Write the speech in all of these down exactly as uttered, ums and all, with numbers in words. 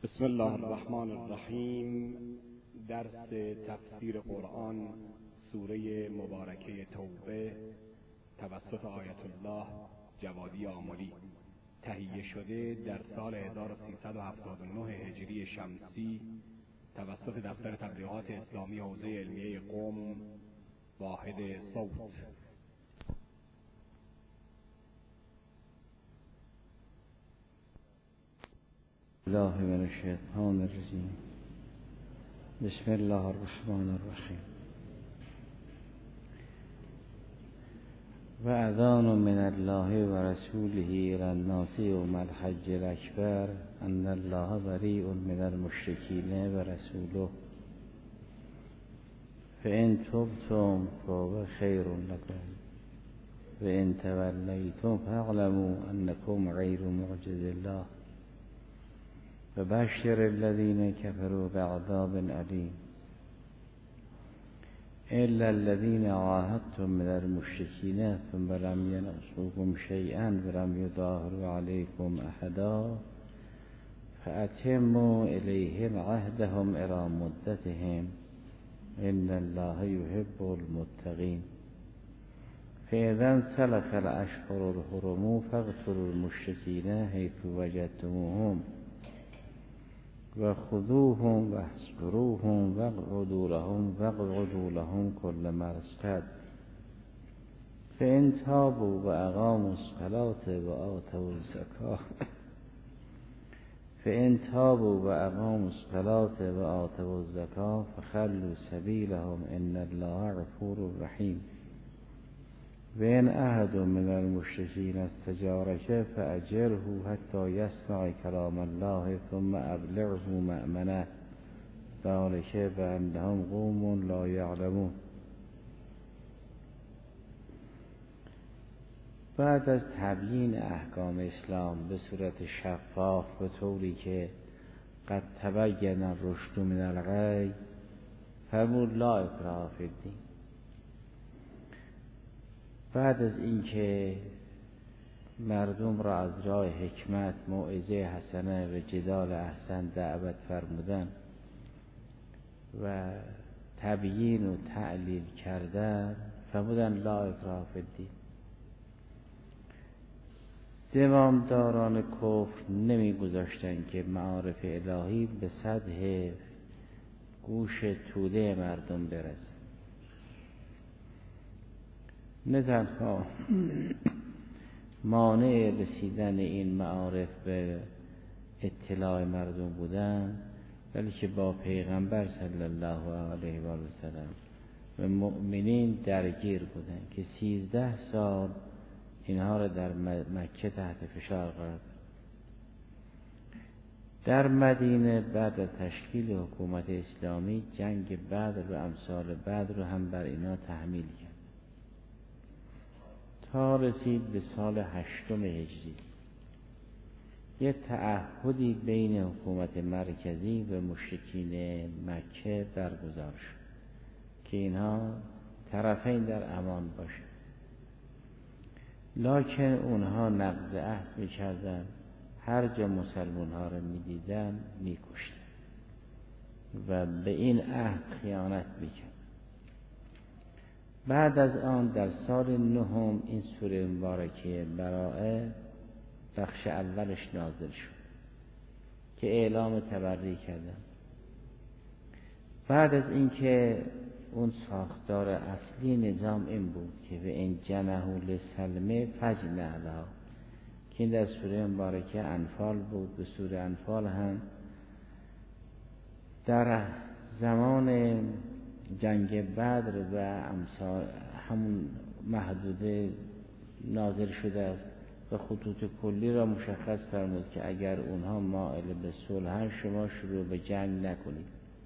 بسم الله الرحمن الرحیم. درس تفسیر قرآن سوره مبارکه توبه توسط آیت الله جوادی آملی، تهیه شده در سال هزار و سیصد و هفتاد و نه هجری شمسی توسط دفتر تبلیغات اسلامی حوزه علمیه قم، واحد صوت. الله من الشیطان الرجیم. بسم الله الرحمن الرحیم. و اذان من الله و رسوله الی الناس یوم الحج الاکبر ان الله بریء من المشرکین و رسوله فان تبتم فهو خیر لكم و ان تولیتم فاعلموا انکم غیر معجز الله و بشر الذین کفروا بعذاب علیم الا الذین عاهدتم من المشرکین ثم لم ینقصوکم شیئا ولم یظاهروا علیکم احدا فاتموا الیهم عهدهم الی مدتهم ان الله یحب المتقین. فاذا انسلخ الاشهر الحرم فاقتلوا المشرکین حیث وجدتموهم و خذوهم و احصروهم و اقعدوا لهم و اقعدوا لهم کل مرصد فان تابوا و اقاموا الصلاة و آتوا الزکاة فان تابوا و اقاموا الصلاة و آتوا الزکاة فخلوا سبیلهم ان الله غفور رحیم. و ان احد من المشرکین استجارک فاجره حتی یسمع کلام الله ثم ابلغه مأمنه ذلک بانهم قوم لا یعلمون. بعد از تبیین احکام اسلام به صورت شفاف به طوری که قد تبین الرشد من الغی فرمود لا اکراه فی الدین. بعد از اینکه مردم را از راه حکمت، موعظه حسنه و جدال احسن دعوت فرمودن و تبیین و تعلیل کردن فرمودن لا اکراه فی الدین. زمامداران کفر نمی گذاشتن که معارف الهی به سطح گوش توده مردم برسه. نه تنها مانع رسیدن این معارف به اطلاع مردم بودن، بلکه با پیغمبر صلی الله علیه و سلم و مؤمنین درگیر بودن که سیزده سال اینها را در مکه تحت فشار قرار داد. در مدینه بعد از تشکیل حکومت اسلامی جنگ بدر و امثال بدر رو هم بر اینا تحمیل کرد تا رسید به سال هشتم هجری. یه تعهدی بین حکومت مرکزی و مشرکین مکه برگزار شد که اینها طرفین در امان باشه، لکن اونها نقض عهد میکردن، هر جا مسلمان ها رو میدیدن میکشتن و به این عهد خیانت میکردن. بعد از آن در سال نهم این سوره مبارکه براءه بخش اولش نازل شد که اعلام تبری کردن. بعد از اینکه اون ساختار اصلی نظام این بود که به این جنحوا للسلم فاجنح لها که این در سوره مبارکه انفال بود. به سوره انفال هم در زمان جنگ بدر و امثال همون محدوده نازل شده است و خطوط کلی را مشخص فرمود که اگر اونها مائل به صلح شما شروع به جنگ نکنید.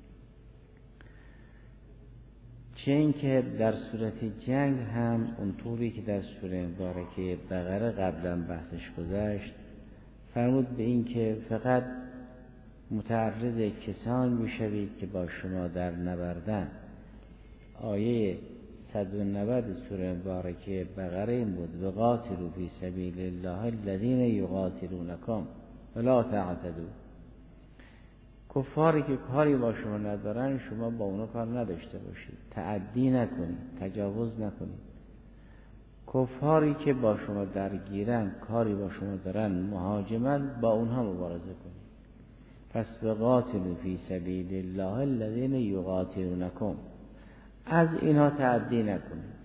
چه اینکه در صورت جنگ هم اونطوری که در سوره مبارکه بقره قبلا بحثش گذشت فرمود به این که فقط متعرض کسان میشوید که با شما در نبردن. آیه صد و نود سوره مبارکه بقره این بود و قاتلوا فی سبیل الله الذین یقاتلونکم ولا تعتدوا. کفاری که کاری با شما ندارن شما با اونا کار نداشته باشید، تعدی نکنید، تجاوز نکنید. کفاری که با شما درگیرن، کاری با شما دارن، مهاجمن، با اونها مبارزه کنید. پس بقاتلوا فی سبیل الله الذین یقاتلونکم، از اینها تعدی نکنید.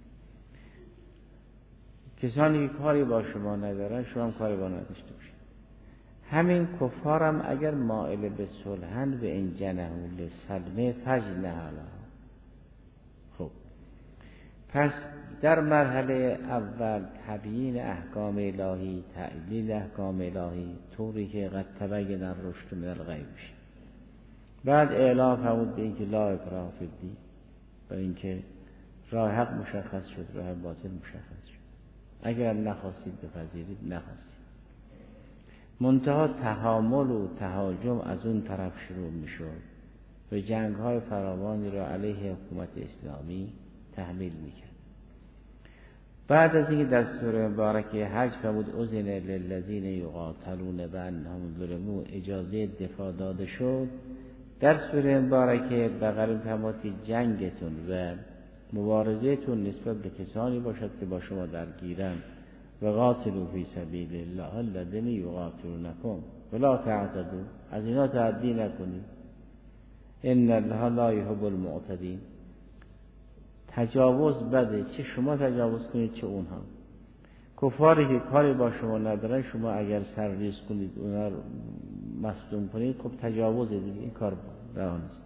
کسانی که کاری با شما ندارن شما هم کاری با نداشته باشید. همین کفارم اگر مائل به صلحن و ان جنحوا للسلم فاجنح لها. خب پس در مرحله اول تبیین احکام الهی، تعلیل احکام الهی طوری که قد تبین الرشد من الغی بشه. بعد اعلام فرمود به اینکه لا اکراه فی الدین، و اینکه راه حق مشخص شد، راه باطل مشخص شد. اگر نخواستید بپذیرید، نخواستید. منتها تحامل و تهاجم از اون طرف شروع می شد و جنگ های فراوانی را علیه حکومت اسلامی تحمیل می کرد. بعد از اینکه در سوره مبارکه حج فرمود اذن للذین یقاتلون بانهم ظلموا، اجازه دفاع داده شد، در سوره مبارکه بقره فرمود که جنگتون و مبارزهتون نسبت به کسانی باشد که با شما درگیرن، و قاتلوا فی سبیل الله الذین یقاتلونکم ولا تعتدوا، از اینا تعدی نکنید. ان الله لا یحب المعتدین، تجاوز بده، چه شما تجاوز کنید چه اونها. کفاری که کاری با شما ندارن شما اگر سرریز کنید اونا رو مصدوم کنید، خب تجاوز دیگه، این کار روا نیست.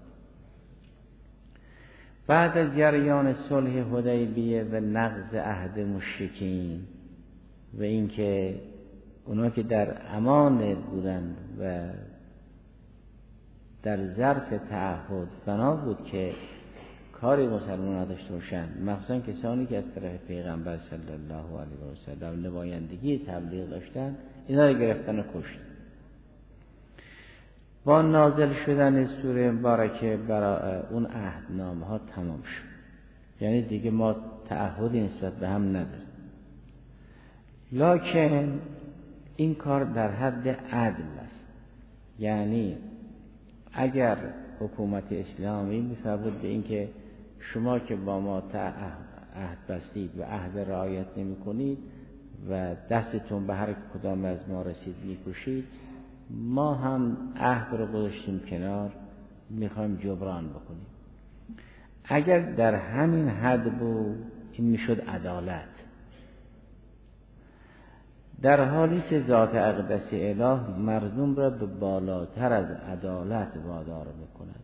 بعد از جریان صلح حدیبیه و نقض عهد مشرکین و اینکه اونا که در امان بودن و در ظرف تعهد بنا بود که کاری مسلمان نداشته باشن، مخصوصا کسانی که از طرف پیغمبر صلی الله علیه و سلم نمایندگی تبلیغ داشتن، اینا رو گرفتن و کشتن. با نازل شدن سوره مبارکه برای اون عهدنامه ها تمام شد، یعنی دیگه ما تعهدی نسبت به هم نداریم. لکن این کار در حد عدل است، یعنی اگر حکومت اسلامی می‌فرمود به اینکه شما که با ما عهد بستید و عهد رعایت نمی‌کنید و دستتون به هر کدام از ما رسید می‌کشید، ما هم عهد رو گذاشتیم کنار، می‌خوایم جبران بکنیم. اگر در همین حد بود این میشد عدالت، در حالی که ذات اقدس اله مردم را به بالاتر از عدالت وادار می‌کند.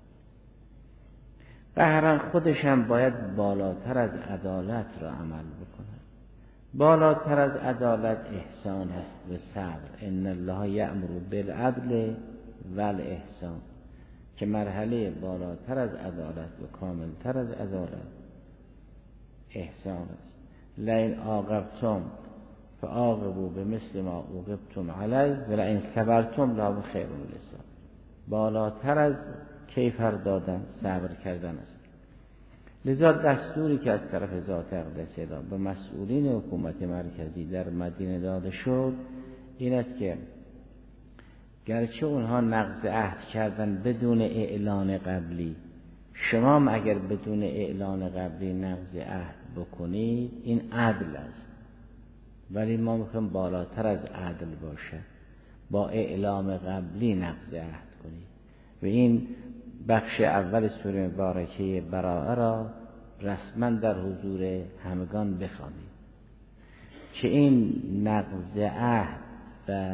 قهرن خودش هم باید بالاتر از عدالت را عمل بکند. بالاتر از عدالت احسان است و صبر. ان الله یأمر بالعدل والاحسان، که مرحله بالاتر از عدالت و کاملتر از عدالت احسان است. لئن عاقبتم فعاقبوا بمثل ما عوقبتم علیه ولئن صبرتم لهو خیر للصابرین. بالاتر از کیفر دادن صبر کردن است. لذا دستوری که از طرف ذات اقدس اله به مسئولین حکومت مرکزی در مدینه داده شد این است که گرچه اونها نقض عهد کردن بدون اعلان قبلی، شما هم اگر بدون اعلان قبلی نقض عهد بکنید این عدل است، ولی ما میخوایم بالاتر از عدل باشه، با اعلام قبلی نقض عهد کنید. و این بخش اول سوره مبارکه براءه را رسما در حضور همگان بخوانید که این نقض عهد و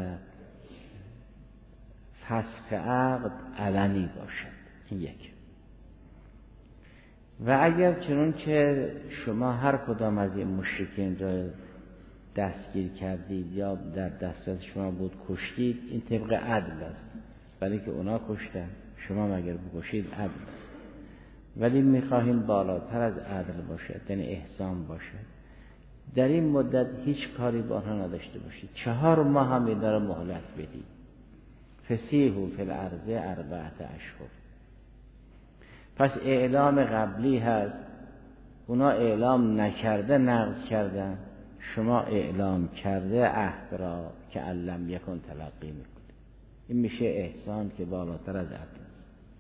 فسخ عقد علنی باشد. این یک. و اگر چنانچه شما هر کدام از این مشرکین را دستگیر کردید یا در دسترس شما بود کشتید، این طبق عدل است، ولی که اونا کشتن شما مگر بکشید عدل است. ولی میخواهیم بالاتر از عدل باشد، یعنی احسان باشد. در این مدت هیچ کاری با آنها نداشته باشید، چهار ماه هم اینا را مهلت بدید. فسیحوا فی الارض اربعة اشهر. پس اعلام قبلی هست، اونا اعلام نکرده نقض کردن، شما اعلام کرده عهد را که علم یکن تلقی میکنید. این میشه احسان که بالاتر از عدل است.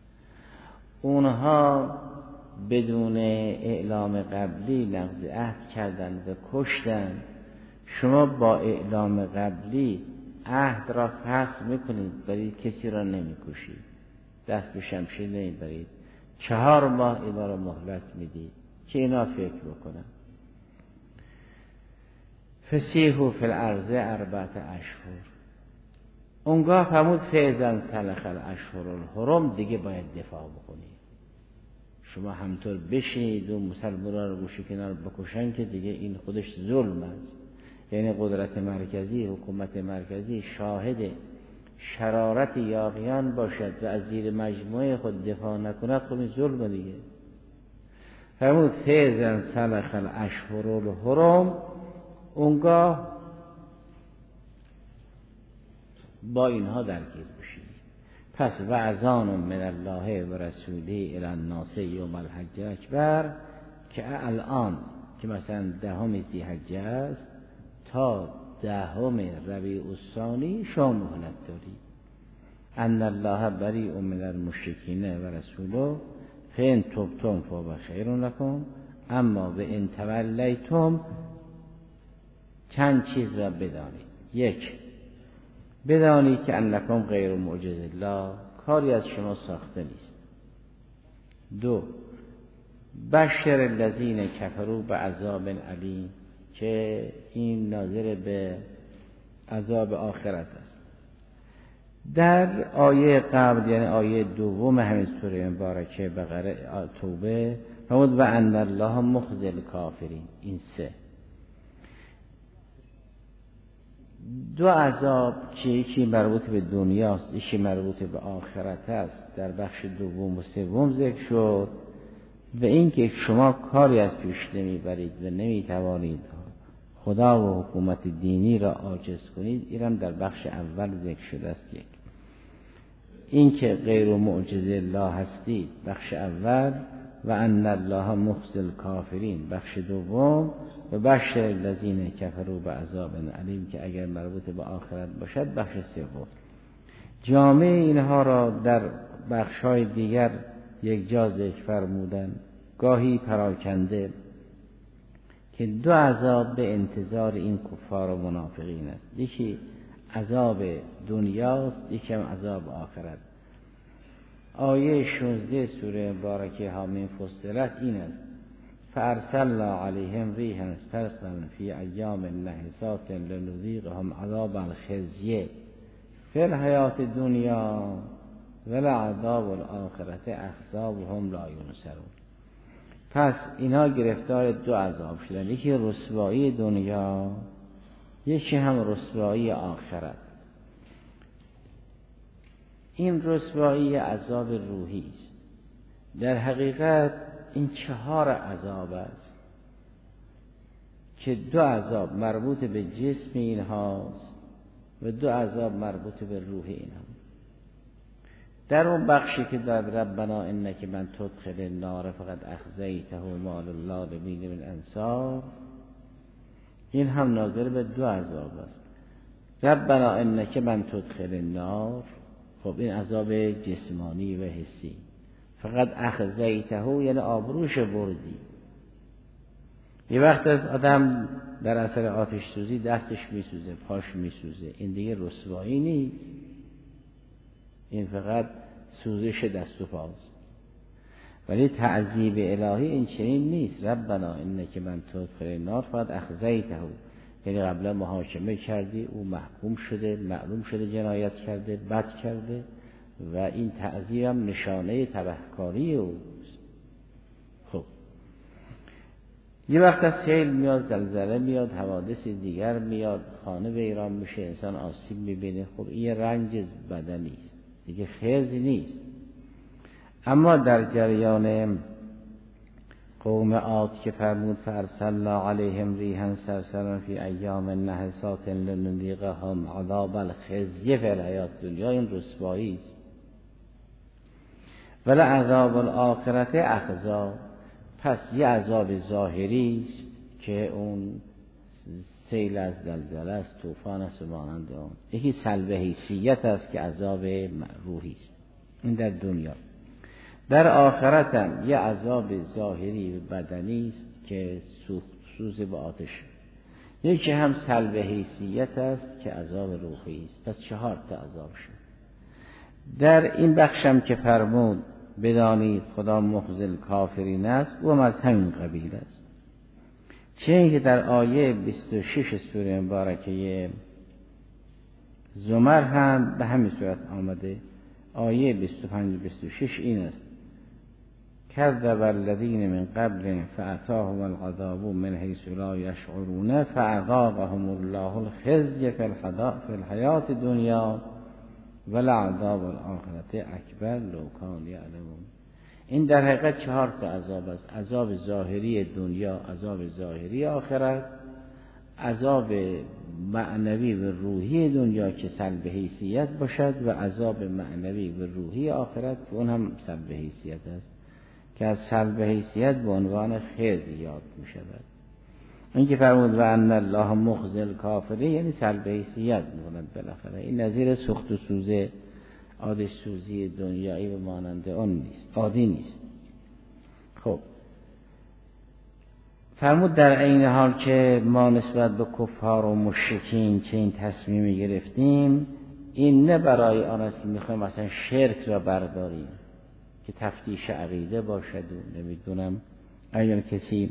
اونها بدون اعلام قبلی نقض عهد کردن و کشتن. شما با اعلام قبلی عهد را فسخ میکنید، برید کسی را نمیکشید، دست به شمشیر نمیبرید، چهار ماه اینا را مهلت میدید که اینا فکر بکنن. فسیحوا فی الارض اربعة اشهر. اونگاه فرمود فاذا سلخ الاشهر الحرم، دیگه باید دفاع بکنید. شما همطور بشینید و مسلمانان رو گوشه کنار بکشن که دیگه این خودش ظلم است. یعنی قدرت مرکزی، حکومت مرکزی شاهد شرارت یاغیان باشد و از زیر مجموعه خود دفاع نکند، خب این ظلم دیگه. فرمود فاذا سلخ الاشهر الحرم، اونگاه با اینها درگیر بشید. پس و اذان من الله و رسوله الی الناس یوم الحج اکبر، که الان که مثلا دهم ذی‌حجه است تا دهم ربیع الثانی شما مهلت دارید. ان الله بریء من المشرکین و رسوله فان تبتم فهو خیر لکم اما و ان تولیتم. چند چیز را بدانید. یک، بدانید که انکم غیر معجز الله، کاری از شما ساخته نیست. دو، بشر الذین کفروا بعذاب علیم، که این ناظر به عذاب آخرت است. در آیه قبل یعنی آیه دوم همین سوره مبارکه بقره توبه فرمود و ان الله مخزی الکافرین. این سه دو عذاب که یکی مربوط به دنیاست، یکی مربوط به آخرت است، در بخش دوم و سوم ذکر شد. و این که شما کاری از پیش نمیبرید و نمیتوانید خدا و حکومت دینی را عاجز کنید، اینم در بخش اول ذکر شده است. یک، این که غیر معجز الله هستید بخش اول، و ان الله مخزی الکافرین بخش دوم، و بشر الذین کفروا بعذاب علیم که اگر مربوط به آخرت باشد بخش سوم. جامع اینها را در بخش‌های دیگر یک جا ذکر فرمودن، گاهی پراکنده، که دو عذاب به انتظار این کفار و منافقین است. یکی عذاب دنیاست، یکی هم عذاب آخرت. آیه شانزده سوره مبارکه حامیم فصلت این است: فارسلنا علیهم ریحا صرصرا فی ایام نحسات لنذیقهم عذاب الخزی فی الحیاة الدنیا ولعذاب الآخرة اخزی وهم لا ینصرون. پس اینا گرفتار دو عذاب شدن، یکی رسوایی دنیا، یکی هم رسوایی آخرت. این رسوایی عذاب روحی است. در حقیقت این چهار عذاب است که دو عذاب مربوط به جسم اینهاست و دو عذاب مربوط به روح اینها. در اون بخشی که در ربنا انک من تدخل النار فقط اخزیته مال الله لمین من انصار، این هم ناظر به دو عذاب است. ربنا انک من تدخل النار، خب این عذاب جسمانی و حسی. فقط اخزیته یعنی آبروش بردی. یه وقت از آدم در اثر آتش سوزی دستش میسوزه، پاش میسوزه، این دیگه رسوایی نیست، این فقط سوزش دست و پاست. ولی تعذیب الهی این چنین نیست. ربنا انک من تدخل النار فقط اخزیته، یعنی قبلا محاکمه کردی، او محکوم شده، معلوم شده جنایت کرده، بد کرده، و این تعذیب هم نشانه تبهکاری اوست. خب یه وقت از سیل میاد، زلزله میاد، حوادث دیگر میاد، خانه ویران میشه، انسان آسیب میبینه، خب این رنج بدنی است دیگه، خزی نیست. اما در جریان قوم عاد که فرمود فارسلنا علیهم ریحا صرصرا فی ایام نحسات لنذیقهم عذاب الخزی فی الحیاة الدنیا، این رسوایی است. ولعذاب الآخرة اخزی، پس یه عذاب ظاهری است که اون سیل است، زلزله است، طوفان است و مانند آن. یکی سلب حیثیت است که عذاب روحی است، این در دنیا. در آخرت هم یه عذاب ظاهری و بدنی است که سوخت سوز به آتش. یکی هم سلب حیثیت است که عذاب روحی است. پس چهار تا عذاب شد. در این بخشم که فرمود بدانید خدا مخزی کافرین است، او هم از همین قبیل است. چه که در آیه بیست و شش سوره مبارکه زمر هم به همین صورت آمده. آیه بیست و پنج و بیست و شش این است: کذب الذین من قبل فأتاهم العذاب من حیث لا یشعرون فأذاقهم الله الخزي فی الحیاة الدنیا ولعذاب الآخرة اکبر لو کانوا یعلمون. این در حقیقت چهار تا عذاب است: عذاب ظاهری دنیا، عذاب ظاهری آخرت، عذاب معنوی و روحی دنیا که سلب حیثیت باشد و عذاب معنوی و روحی آخرت که اون هم سلب حیثیت است که از سلب حیثیت به عنوان خزی یاد می شود. این که فرمود و ان الله مخزی الکافرین یعنی سلب حیثیت می کند بالاخره. این نظیر سوخت و سوزه آتش سوزی دنیایی و مانند آن نیست، عادی نیست. خب فرمود در عین حال که ما نسبت به کفار و مشرکین چه این تصمیمی گرفتیم، این نه برای آن است که میخوایم مثلا شرک را برداریم که تفتیش عقیده باشد و نمیدونم اگر کسی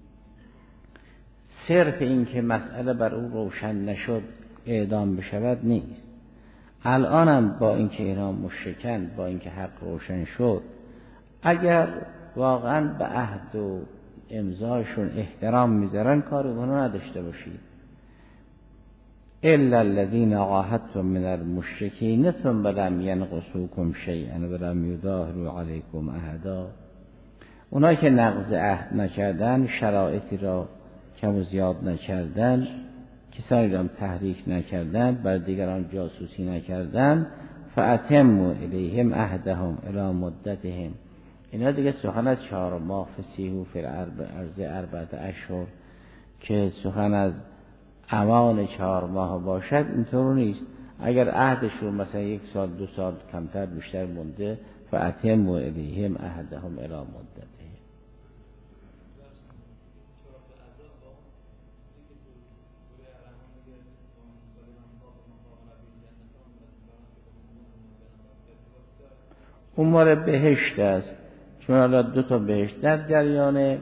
صرف این که مسئله بر او روشن نشد اعدام بشود نیست. الانم با اینکه اینا مشرکن، با اینکه حق روشن شد، اگر واقعا به عهد و امضاشون احترام میذارن کار اونو نداشته باشید. الا الذين عاهدتم من المشركين ثم لم ينقصوكم شيئا ولم يظاهروا عليكم احدا. اونایی که نقض عهد نکردن، شرایطی را کم و زیاد نکردن، کسانی را تحریک نکردن، بر دیگران جاسوسی نکردن، فاتموا الیهم عهدهم الی مدتهم. اینا دیگه سخن از چهار ماه فسیحوا فی الارض اربعه اشهر که سخن از امان چهار ماه باشد اینطور نیست. اگر عهدشون مثلا یک سال دو سال کمتر بیشتر مونده، فاتموا الیهم عهدهم الی مدتهم. امور بهشت است، چون حالا دو تا بهشت در جریانه.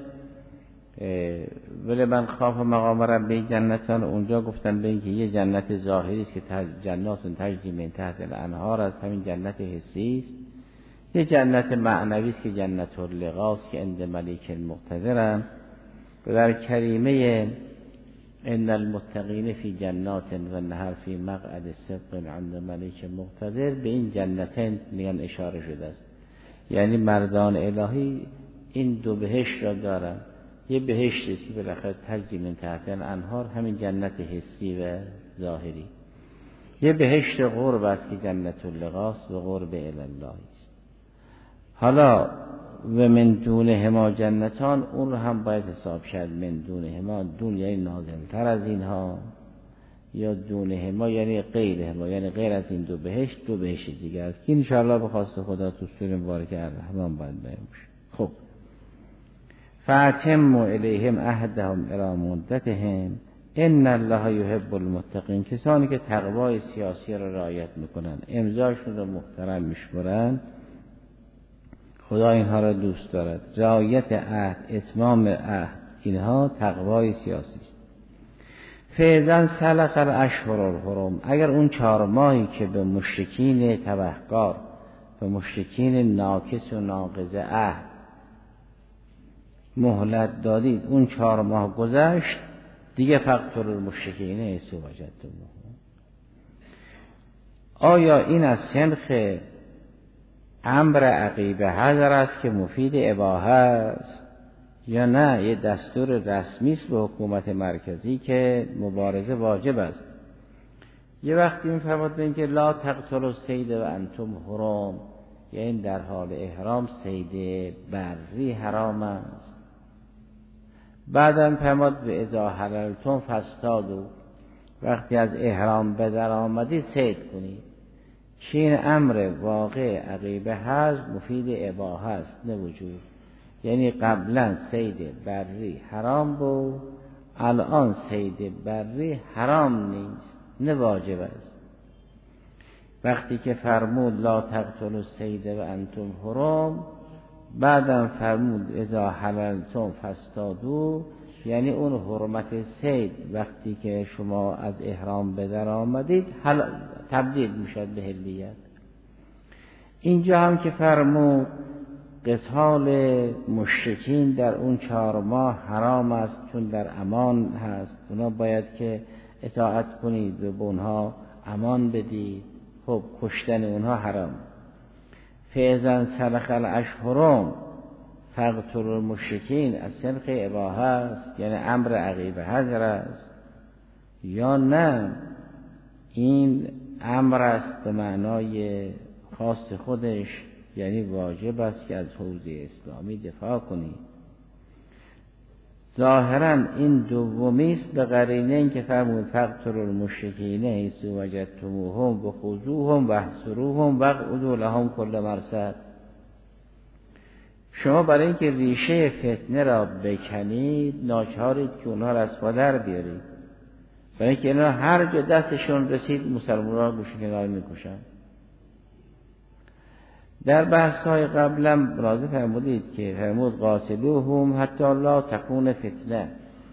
ولی من خواف مقام ربی جنتان، اونجا گفتن به اینکه یه جنت ظاهری است که جناتون تجری من تحت الانهار است، همین جنت حسی است. یه جنت معنوی است که جنت اللقا است که عند ملیک مقتدر. در کریمه ان المتقین فی جنات و نهر فی مقعد صدق عند ملیک مقتدر، به این جنتین میگن اشاره شده است. یعنی مردان الهی این دو بهشت را دارن. یه بهشت است که بالاخره تجری من تحت الانهار، همین جنت حسی و ظاهری. یه بهشت قرب است که جنت اللقاست و قرب الی الله است. حالا و من دونهما جنتان، اون رو هم باید حساب کرد. من دونهما، دون یعنی نازل‌تر از اینها، یا دونهما یعنی غیرهما، یعنی غیر از این دو بهشت دو بهشت دیگه است که انشاءالله به خواست خدا تو سوره مبارکه الرحمن باید بیان بشه. خب فاتموا الیهم عهدهم الی مدتهم ان الله یحب المتقین. کسانی که تقوای سیاسی را رعایت میکنن، امضاشون رو محترم میشمرن، خدا اینها را دوست دارد. رعایت عهد، اتمام عهد، اینها تقوای سیاسی است. فاذا سلخ الاشهر الحرم، اگر اون چهار ماهی که به مشرکین تبهکار، به مشرکین ناکس و ناقض عهد مهلت دادید، اون چهار ماه گذشت دیگه، فقتلوا المشرکین حیث وجدتموهم. آیا این از سنخ امر عقیبه حذر است که مفید اباحه است، یا نه یه دستور رسمی است به حکومت مرکزی که مبارزه واجب است؟ یه وقتی این فرمودن که لا تقتلوا الصید و انتم حرم، یعنی در حال احرام صید بری حرام است. بعدم فرمود به اذا حللتم فاصطادوا، وقتی از احرام به در آمدید صید کنید. که این امر واقع عقیبه هست مفید اباحه است نه وجوب. یعنی قبلا صید بری حرام بود، الان صید بری حرام نیست نه واجب است. وقتی که فرمود لا تقتلوا الصید و انتم حرم، بعدم فرمود اذا حللتم فاصطادوا، یعنی اون حرمت صید وقتی که شما از احرام به در آمدید تبدیل میشد به حلیت. اینجا هم که فرمود قتال مشرکین در اون چهار ماه حرام است چون در امان هست، اونا باید که اطاعت کنید و به اونها امان بدید. خب کشتن اونها حرام. فاذا سلخ الاشهرم فاقتلوا المشرکین از سلخ اباحه است، یعنی امر عقیبه حضر است، یا نه این امر است به معنای خاص خودش، یعنی واجب است که از حوزه اسلامی دفاع کنید. ظاهرا این دومی است به قرینه این که فرمود فاقتلوا المشرکین حیث وجدتموهم وخذوهم واحصروهم واقعدوا لهم کل مرصد. شما برای اینکه ریشه فتنه را بکنید ناچارید که اونها را از پا در بیارید، برای اینکه اینا هر جا دستشون رسید مسلمان را گوشه کنار میکشن. در بحث های قبلا راضی فرمودید که فرمود قاتلوهم حتی لا تکون فتنه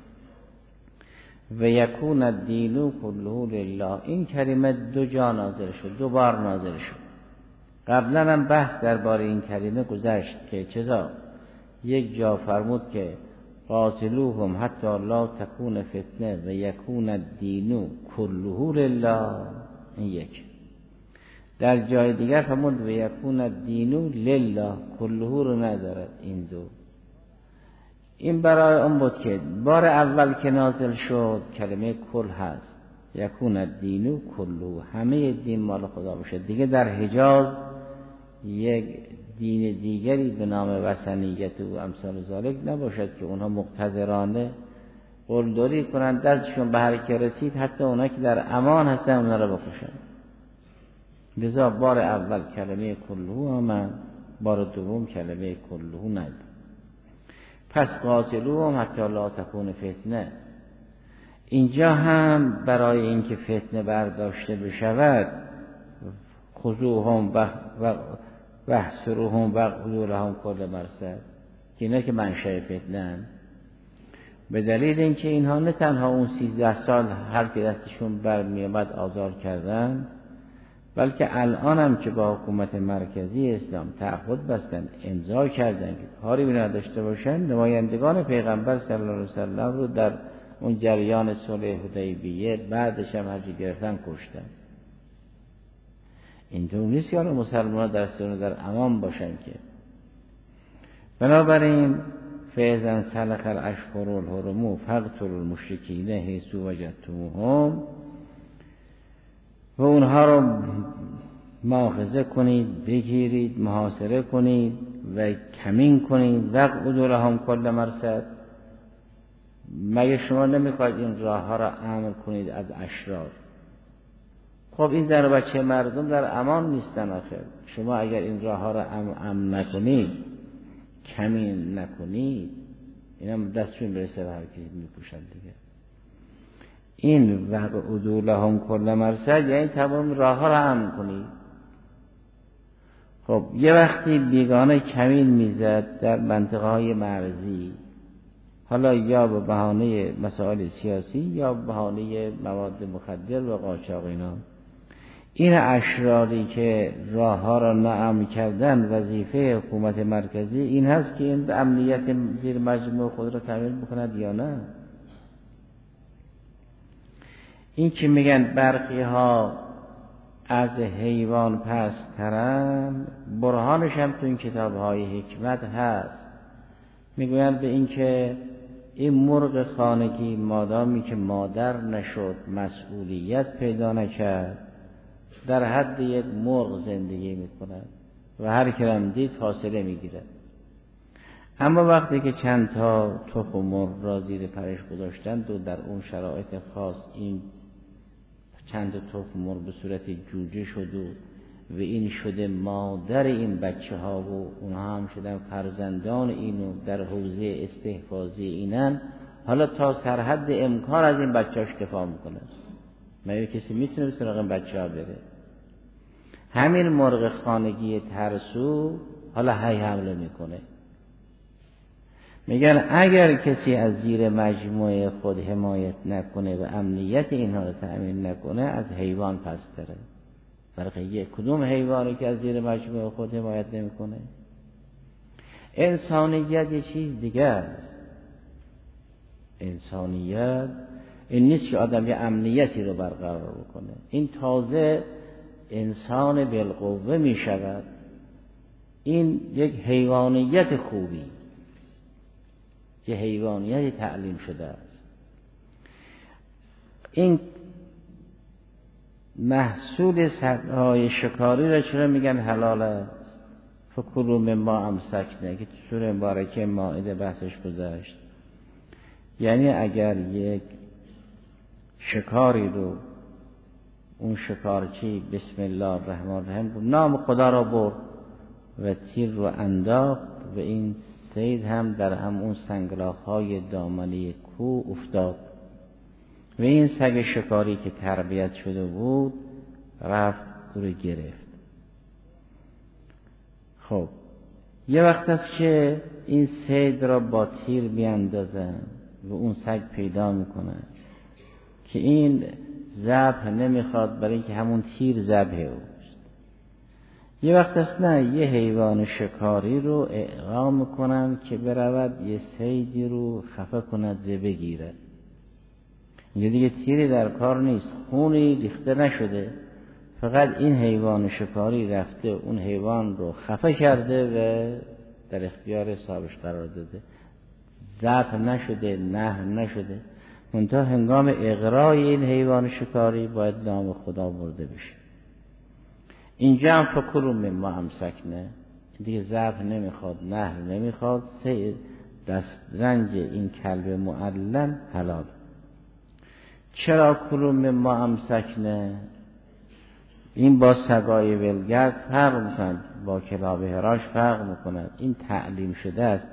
و یکون الدین کله لله. این کلمه دو جا نازل شد، دو بار نازل شد. قبلا هم بحث درباره این کلمه گذشت که چرا یک جا فرمود که قاتلوهم حتی لا تکون فتنه و یکون الدین کله لله، این یک. در جای دیگر فرمود و یکون الدین لله، کله رو ندارد این دو. این برای اون بود که بار اول که نازل شد کلمه کل هست، یکون الدین کله، همه دین مال خدا باشه. دیگه در حجاز یک دین دیگری به نام وثنیت و امثال ذالک نباشد که اونها مقتدرانه قلدری کنند دستشون به هر که رسید حتی اونها که در امان هستن اونها را بکشن. لذا بار اول کلمه کله آمد، بار دوم کلمه کله نیامد. پس قاتلوهم حتی لا تکون فتنه. اینجا هم برای اینکه فتنه برداشته بشود خذوهم و واحصروهم واقعدوا لهم کل مرصد، که اینا که منشأ فتنه اند. به دلیل اینکه اینها نه تنها اون سیزده سال هر که دستشون برمی آمد آزار کردن، بلکه الان هم که با حکومت مرکزی اسلام تعهد بستن، امضا کردن که کاری به نداشته باشن، نمایندگان پیغمبر صلی الله علیه وسلم رو در اون جریان صلح حدیبیه بعدش هم هرچی گرفتن کشتن. اینطور نیست که مسلمان در سر در امان باشن که. بنابراین فاذا سلخ الاشهر الحرم فاقتلوا المشرکین حیث وجدتموهم، و اونها رو مؤاخذه کنید، بگیرید، محاصره کنید و کمین کنید. واقعدوا لهم کل مرصد. مگه شما نمیخواید این راه ها را امن کنید از اشرار؟ خب این زن و بچه مردم در امان نیستن آخر. شما اگر این راه ها را امن نکنید، کمین نکنید، اینا دستشون برسه به هر کی میپوشن دیگه. این واقعدوا لهم کل مرصد یعنی تمام راه ها را امن کنید. خب یه وقتی بیگانه کمین میزد در منطقه های مرزی، حالا یا به بهانه مسائل سیاسی یا به بهانه مواد مخدر و قاچاق اینا، این اشراری که راه ها را ناامن کردن وظیفه حکومت مرکزی این هست که این امنیت زیر مجموع خود را تامین بکند یا نه. این که میگن برخی ها از حیوان پست‌ترن، برهانش هم تو این کتاب های حکمت هست. میگویند به این که این مرغ خانگی مادامی که مادر نشد، مسئولیت پیدا نکرد، در حد یک مرغ زندگی میکند و هر کرم دید فاصله میگیرد. اما وقتی که چند تا تخم مرغ را زیر پرش گذاشتند و در اون شرایط خاص این چند تا تخم مرغ به صورت جوجه شد و و این شده مادر این بچه ها و اونها هم شدن فرزندان اینو در حوزه استحفاظی اینن، حالا تا سرحد امکان از این بچه هاش دفاع میکنه. مگه کسی میتونه به سراغ این بچه ها بره؟ همین مرغ خانگی ترسو حالا هی حمله میکنه. میگن اگر کسی از زیر مجموعه خود حمایت نکنه و امنیت اینها رو تأمین نکنه از حیوان پستره. برای یک کدوم حیوانی که از زیر مجموعه خود حمایت نمیکنه؟ انسانیت یه چیز دیگه است. انسانیت این نیست که آدم یه امنیتی رو برقرار بکنه. این تازه انسان بالقوه می شود. این یک حیوانیت خوبی، یه حیوانیت تعلیم شده است. این محصول سگ‌های شکاری را چرا میگن حلال است؟ فکلوا مما امسکنا که تو سوره مبارکه مائده بحثش گذشت. یعنی اگر یک شکاری رو اون شکارچی بسم الله الرحمن الرحیم نام خدا را برد و تیر رو انداخت و این صید هم در همون سنگلاخ‌های دامنه کوه افتاد و این سگ شکاری که تربیت شده بود رفت او رو گرفت. خب یه وقت است که این صید را با تیر بیاندازن و اون سگ پیدا میکنه که این ذبح نمیخواد برای اینکه همون تیر ذبح اوست. یه وقت است نه، یه حیوان شکاری رو اعرام میکنن که برود یه صیدی رو خفه کند و بگیرد. اینجا دیگه تیری در کار نیست، خونی ریخته نشده، فقط این حیوان شکاری رفته اون حیوان رو خفه کرده و در اختیار صاحبش قرار داده. ذبح نشده، نهر نشده، منتها هنگام اغرای این حیوان شکاری باید نام خدا برده بشه. اینجا هم فکلوا مما امسکنا، دیگه ذبح نمیخواد، نهر نمیخواد، سه دسترنج این کلب معلم حلال. چرا کلوا مما امسکنا؟ این با سگای ولگرد فرق میکنند، با کلاب هراش فرق میکنند. این تعلیم شده است.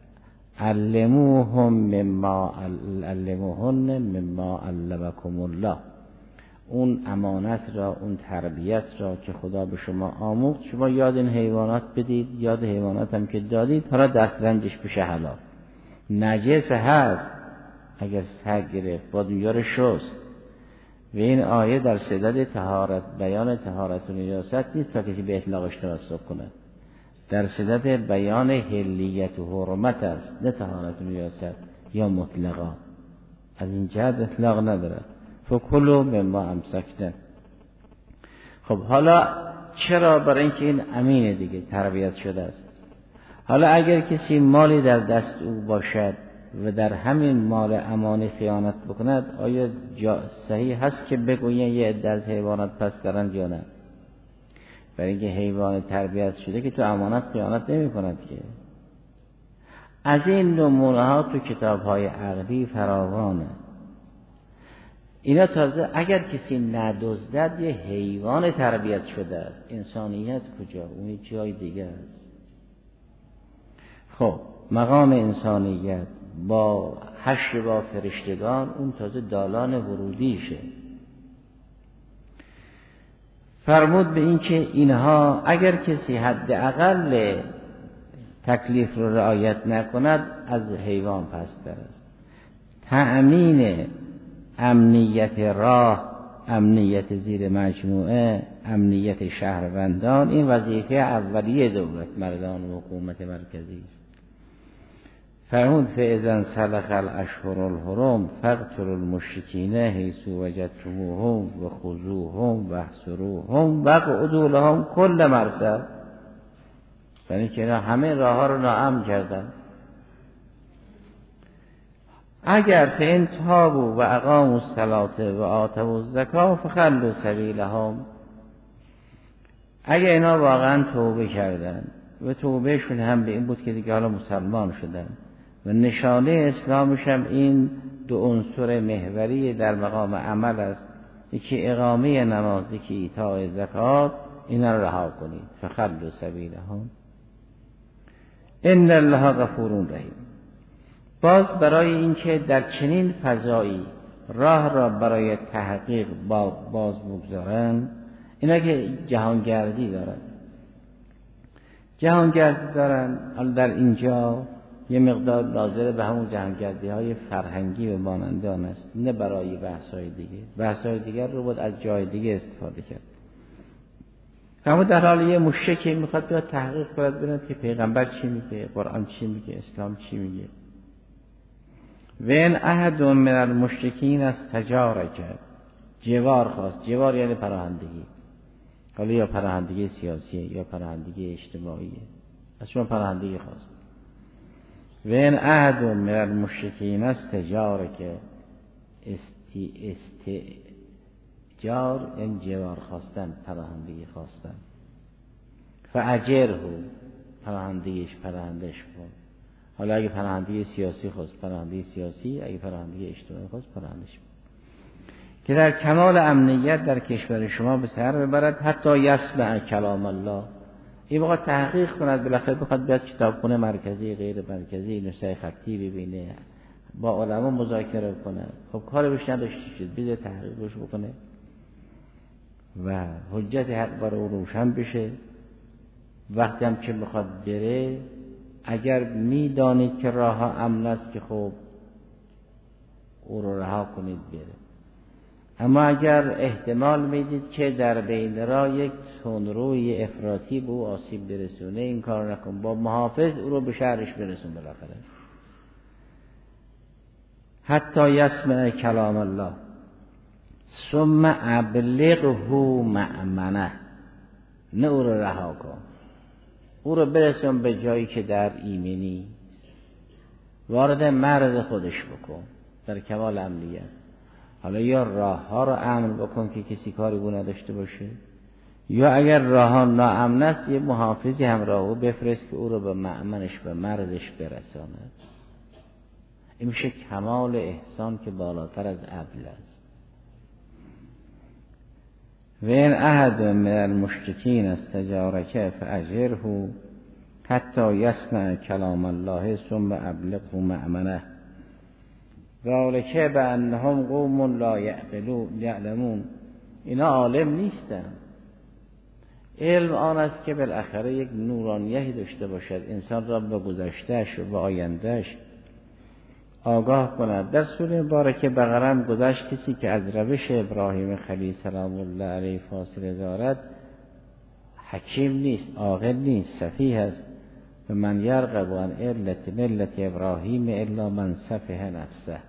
علموهم مما علموهن مما علمکم الله. اون امانت را، اون تربیت را که خدا به شما آموخت شما یاد این حیوانات بدید، یاد حیوانات هم که دادید حالا دسترنجش بشه حلال. نجس هست اگر سگ گرفت با دیار شست و این آیه در صدد طهارت، بیان طهارت و نجاست نیست تا کسی به اطلاقش توسل کنه، در صدد بیان حلیت و حرمت است، نه طهارت و نجاست یا مطلقا. از این جهت اطلاق نداره. فکلوا مما امسکنا. خب حالا چرا؟ برای اینکه این امینه دیگه، تربیت شده است. حالا اگر کسی مالی در دست او باشد و در همین مال امانه خیانت بکند، آیا جا صحیح هست که بگوین یه عده از حیوانات پس دارن یا نه؟ برای اینکه حیوان تربیت شده که تو امانت خیانت نمی کند که. از این نمونه ها تو کتاب های عقلی فراوانه. اینا تازه اگر کسی ندزدد یه حیوان تربیت شده است. انسانیت کجا؟ اون جای دیگه است. خب مقام انسانیت با حشر با فرشتگان اون تازه دالان ورودیشه. فرمود به این که اینها اگر کسی حد اقل تکلیف رو رعایت نکند از حیوان پستر است. تأمین امنیت راه، امنیت زیر مجموعه، امنیت شهروندان، این وظیفه اولیه دولت مردان و حکومت مرکزی است. فرمود فاذا انسلخ الاشهر الحرم فاقتلوا المشرکین حیث وجدتموهم وخذوهم واحصروهم واقعدوا لهم کل مرصد. یعنی که اینا همه راه ها رو ناامن کردن. اگر فإن تابوا و اقاموا الصلاة و آتوا الزکاة فخلوا سبیلهم، اگر اینا واقعا توبه کردن و توبهشون هم به این بود که دیگه حالا مسلمان شدن و نشانه اسلامش هم این دو عنصر محوری در مقام عمل است، یکی اقامه نماز، یکی ایتاء زکات. اینا رو رها کنید. فخلوا سبیلهم ان الله غفور رحیم. باز برای اینکه در چنین فضایی راه را برای تحقیق باز بگذارن، اینا که جهانگردی دارن جهانگردی دارن حالا در اینجا یه مقدار ناظر به همون جهانگردی های فرهنگی و مانند آن است، نه برای بحث های دیگه. بحث های دیگر رو باید از جای دیگه استفاده کرد. اما در حال یه مشرکی میخواد بیاد تحقیق کنه ببینه که پیغمبر چی میگه، قرآن چی میگه، اسلام چی میگه. و ان احد من المشرکین استجارک، جوار خواست. جوار یعنی پناهندگی، حالا یا پناهندگی سیاسیه یا پناهندگی اجتماعیه، از شما پناهندگی خواست. و ان احد من المشرکین استجارک، استی استجار یعنی جوار خواستن، پناهندگی خواستن. فاجره، پناهندگیش پناهندش کن. حالا اگه پناهندگی سیاسی خواست پناهندگی سیاسی، اگه پناهندگی اجتماعی خواست پناهندش کن، که در کمال امنیت در کشور شما به سر ببرد. حتی یسمع کلام الله، این بخواد تحقیق کند، بالاخره بخواد بیاد کتابخونه مرکزی غیر مرکزی نسخه خطی ببینه، با علما مذاکره کنه. خب کار بهش نداشته شد، بیاد تحقیقش بکنه و حجت حق برای او روشن بشه. وقتی هم که بخواد بره، اگر میدانید که راه امن است که خب او رو رها کنید بره. اما اگر احتمال میدید که در بین راه یک تندروی افراطی به او آسیب برسونه، این کار نکن، با محافظ او رو به شهرش برسون بالاخره. حتی یسمع کلام الله ثم ابلغه مأمنه، نه او رو رها کن، او رو برسون به جایی که در ایمنی وارد مرز خودش بکن در کمال امنیت. حالا یا راه ها رو امن بکن که کسی کاری بو نداشته باشه، یا اگر راه ها ناامن است یه محافظی همراه او بفرست که او رو به مأمنش، به مرزش برساند. این میشه کمال احسان که بالاتر از عدل است. و این احد من المشرکین استجارک فاجره حتی یسمع کلام الله ثم ابلغه مأمنه ذلک بانهم قوم لا یعلمون. اینا عالم نیستن. علم آن است که بالاخره یک نورانیتی داشته باشد، انسان را به گذشتهش و به آیندهش آگاه کند. در سوره مبارکه بقره گذشت کسی که از روش ابراهیم خلیل سلام الله علیه فاصله دارد حکیم نیست، عاقل نیست، سفیه است. و من یرغب عن ملت ملت ابراهیم الا من سفه نفسه.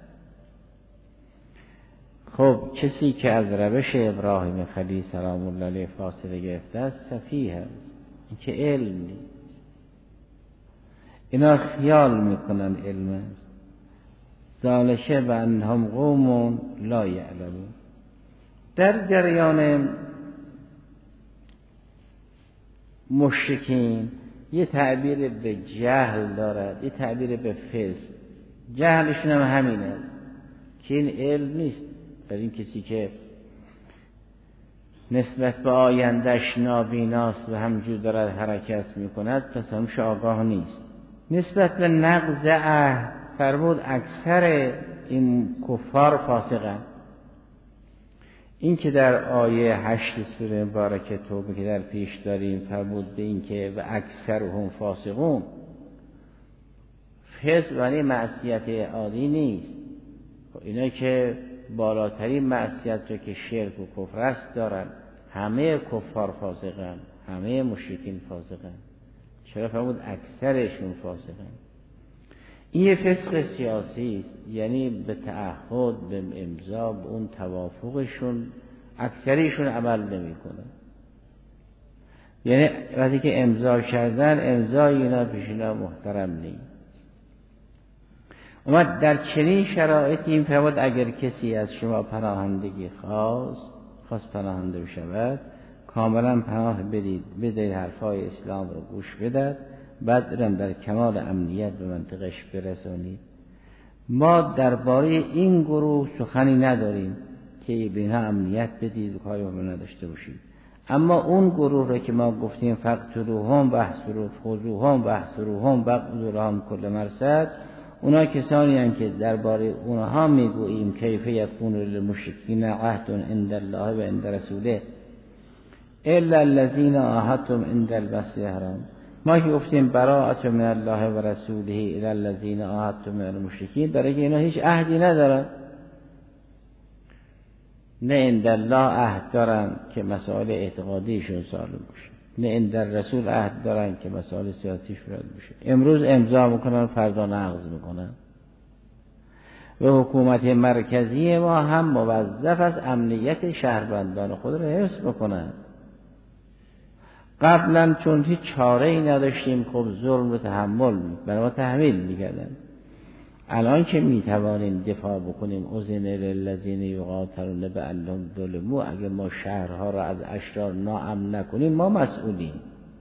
خب کسی که از روش ابراهیم خلیل سلام الله علیه فاصله گرفته است سفیه است، این که علم نیست. اینا خیال میکنن علم است. ذالک بانهم قوم لا یعلمون. در جریان مشرکین یه تعبیر به جهل دارد، یه تعبیر به فسق. جهلشون هم همین است که این علم نیست. برای این کسی که نسبت به آیندهش نابیناست و همجور دارد حرکت میکند، پس همش آگاه نیست. نسبت به نقض عهد فرمود اکثر این کفار فاسقن. این که در آیه هشت سوره مبارکه توبه که در پیش داریم فرمود به این که و اکثر هم فاسقون، فسق یعنی معصیت عادی نیست. اینا که بالاترین معصیت رو که شرک و کفر است دارن، همه کفار فاسقن، همه مشرکین فاسقن. چرا فرمود اکثرشون فاسقن؟ این یه فسق سیاسی است، یعنی به تعهد، به امضا، به اون توافقشون اکثریشون عمل نمی‌کنه. یعنی وقتی که امضا کردن، امضای اینا پیش اینا محترم نیست. اومد در چنین شرایطی این فرمود اگر کسی از شما پناهندگی خواست خواست پناهنده بشود، کاملا پناه بدید، بذارید حرفای اسلام رو گوش بدید، بعد برم در کمال امنیت به منطقش برسونید. ما درباره این گروه سخنی نداریم که به اینها امنیت بدید و کاری با نداشته باشید. اما اون گروه رو که ما گفتیم فقتلوهم واحصروهم خذوهم واحصروهم واقتلوهم کل مرصد، اونا کسانی هستند که درباره اونها میگوییم کیف یکون للمشرکین عهد عند الله و عند رسوله الا الذين عاهدتم عند المسجد الحرام. ما که گفتیم براءة من الله و رسوله الی الذین عاهدتم من المشرکین، برای که اینا هیچ عهدی ندارن، نه عند الله عهد دارن که مسائل اعتقادیشون سالم باشه، نه عند رسول عهد دارن که مسائل سیاسیش رد بشه. امروز امضا میکنن، فردا نقض میکنن. و حکومت مرکزی ما هم موظف است امنیت شهروندان خود را حفظ بکنن. قبلا چون هیچ چاره‌ای نداشتیم، خب ظلم رو تحمل برای ما تحمیل میکردن. الان که میتوانیم دفاع بکنیم، اذن للذین یقاتلون بأنهم ظلموا، اگه ما شهرها را از اشرار ناامن نکنیم ما مسئولیم.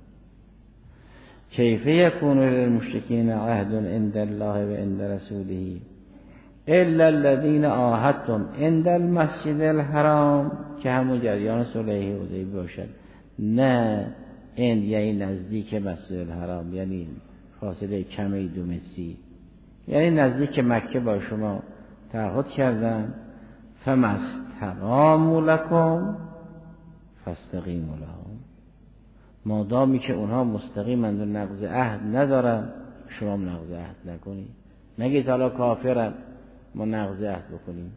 کیف یکون للمشرکین عهد عند الله و عند رسوله الا الذین عاهدتم عند المسجد الحرام، که همون جریان صلح حدیبیه باشد. نه این یعنی نزدیک مسجد الحرام، یعنی فاصله کمی دو متری، یعنی نزدیک مکه با شما تعهد کردن. فمستقاموا لکم فاستقیموا لهم، مادامی که اونها مستقیمند و نقض عهد ندارن، شما هم نقض عهد نکنید. نگید حالا کافرن ما نقض عهد بکنیم.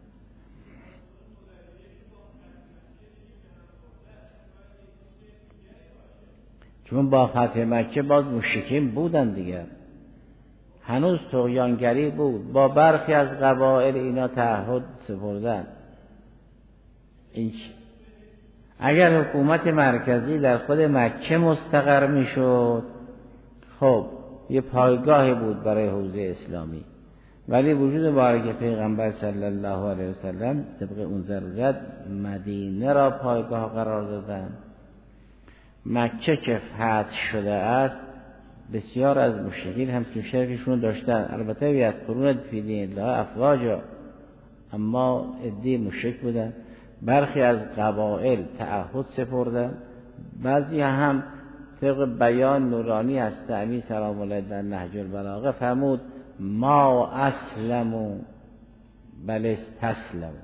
چون با فتح مکه باز مشرکین بودن دیگر، هنوز طغیانگری بود، با برخی از قبایل اینا تعهد سپردن. این اگر حکومت مرکزی در خود مکه مستقر میشد، خب یه پایگاهی بود برای حوزه اسلامی، ولی وجود مبارک پیغمبر صلی الله علیه وسلم طبق اون ضرورت مدینه را پایگاه قرار دادن. مکه که فتح شده است، بسیار از مشرکین هم تو شرکشون داشتن، البته بیاد قرون فی دین الله افواجا، اما عده مشرک بودن. برخی از قبایل تعهد سپردن، بعضی هم طبق بیان نورانی از تعمی سلام الله در نهج البلاغه فرمود ما اسلموا بل استسلموا.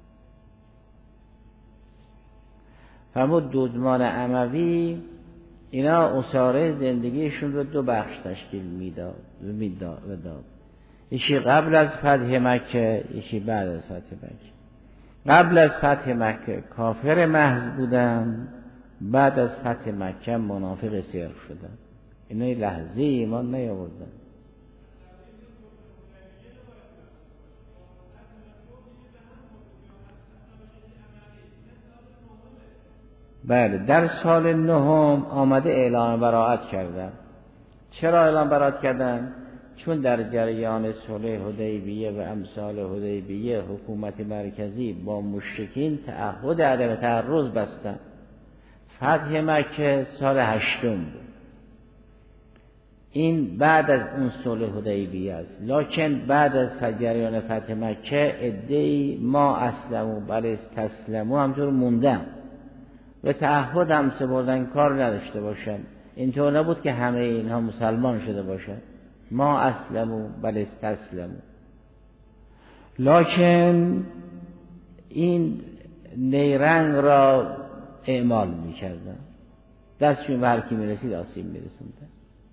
فرمود دودمان اموی اینا اساره زندگیشون رو دو بخش تشکیل میداد و میداد، یکی قبل از فتح مکه، یکی بعد از فتح مکه. قبل از فتح مکه کافر محض بودن، بعد از فتح مکه منافق صرف شدن. اینا لحظه ایمان نیاوردن. بله، در سال نهم آمده اعلان براءت کردن. چرا اعلان براءت کردن؟ چون در جریان صلح حدیبیه و امثال حدیبیه حکومت مرکزی با مشرکین تعهد عدم تعرض بستن. فتح مکه سال هشتم بود، این بعد از اون صلح حدیبیه است. لکن بعد از جریان فتح مکه عده‌ای ما اسلموا بل استسلموا همطور موندن و تعهد هم سپردن، کار نداشته باشن. اینطور نبود که همه اینها مسلمان شده باشن. ما اسلموا بل استسلموا. لکن این نیرنگ را اعمال میکردن، دستشون به هر کی میرسید آسیب میرسوندن.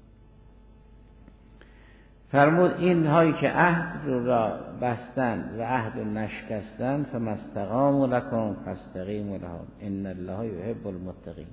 فرمود این هایی که عهد رو را بستن و عهد رو نشکستن فمستقاموا لکم فاستقیموا لهم ان الله یحب المتقین.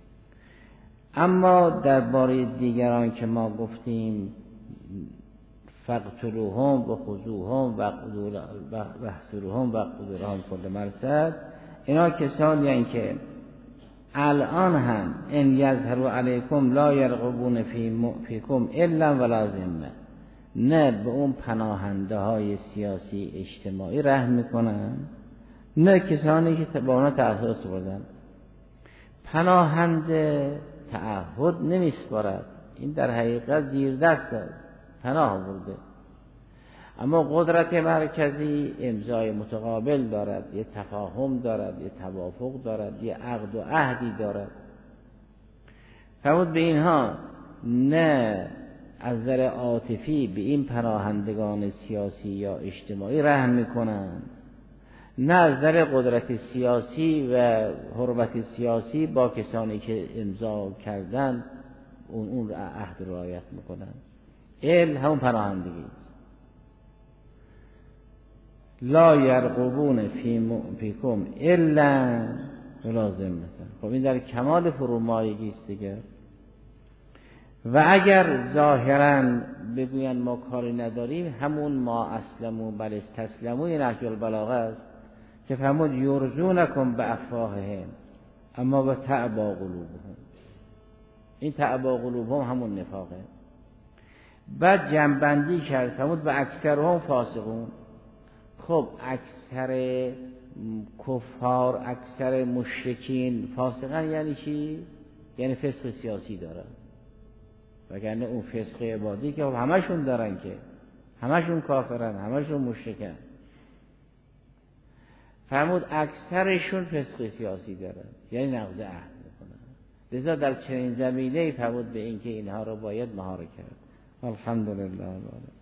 اما درباره دیگران که ما گفتیم فقتلوهم و خذوهم و احصروهم و قتلوهم کل مرصد، اینا کسانی هستند که الان هم ان یظهروا علیکم لا یرقبون فیکم الا ولا ذمه، نه به اون پناهنده های سیاسی اجتماعی رحم میکنن، نه کسانی که با اونا تعهد سپردن. پناهنده تعهد نمیسپارد، این در حقیقت زیر دست است، پناه برده. اما قدرت مرکزی امضای متقابل دارد، یه تفاهم دارد، یه توافق دارد، یه عقد و عهدی دارد. فرمود به اینها نه از نظر عاطفی به این پناهندگان سیاسی یا اجتماعی رحم میکنند، نه از نظر قدرت سیاسی و حرمت سیاسی با کسانی که امضا کردن اون اون عهد رو رعایت میکنند. ال همون پناهندگی است. لا یرقبون فی فیکم الا لازم مثلا. خب این در کمال فرومایگی است دیگه. و اگر ظاهرا بگوین ما کاری نداریم، همون ما اسلمو بل استسلمو این نهج البلاغه است که فرمود یرزونکم بافواههم اما و تعبا قلوبهم. این تعبا قلوبهم همون نفاقه. بعد جنبندی کرد فرمود و اکثرهم فاسقون. خب اکثر کفار، اکثر مشرکین فاسقن یعنی چی؟ یعنی فسق سیاسی دارن، وگرنه اون فسق عبادی که همشون دارن، که همشون کافرن، همشون مشرکن. فرمود اکثرشون فسق سیاسی دارن، یعنی نقض عهد میکنن. لذا در چنین زمینه‌ای فرمود به این که اینها رو باید مهار کرد. الحمدلله.